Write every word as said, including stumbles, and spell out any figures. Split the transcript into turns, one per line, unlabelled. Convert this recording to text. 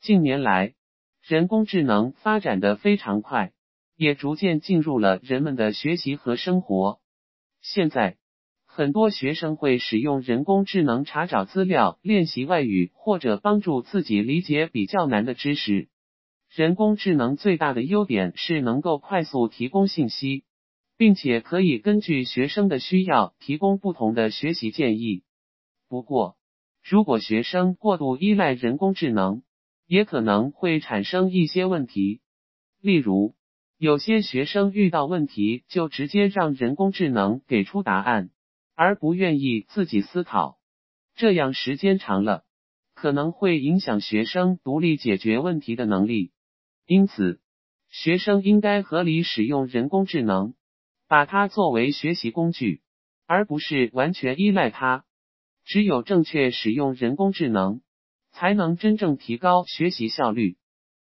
近年来，人工智能发展得非常快，也逐渐进入了人们的学习和生活。现在，很多学生会使用人工智能查找资料、练习外语，或者帮助自己理解比较难的知识。人工智能最大的优点是能够快速提供信息，并且可以根据学生的需要提供不同的学习建议。不过，如果学生过度依赖人工智能，也可能会产生一些问题。例如，有些学生遇到问题就直接让人工智能给出答案，而不愿意自己思考。这样时间长了，可能会影响学生独立解决问题的能力。因此，学生应该合理使用人工智能，把它作为学习工具，而不是完全依赖它。只有正确使用人工智能，才能真正提高学习效率。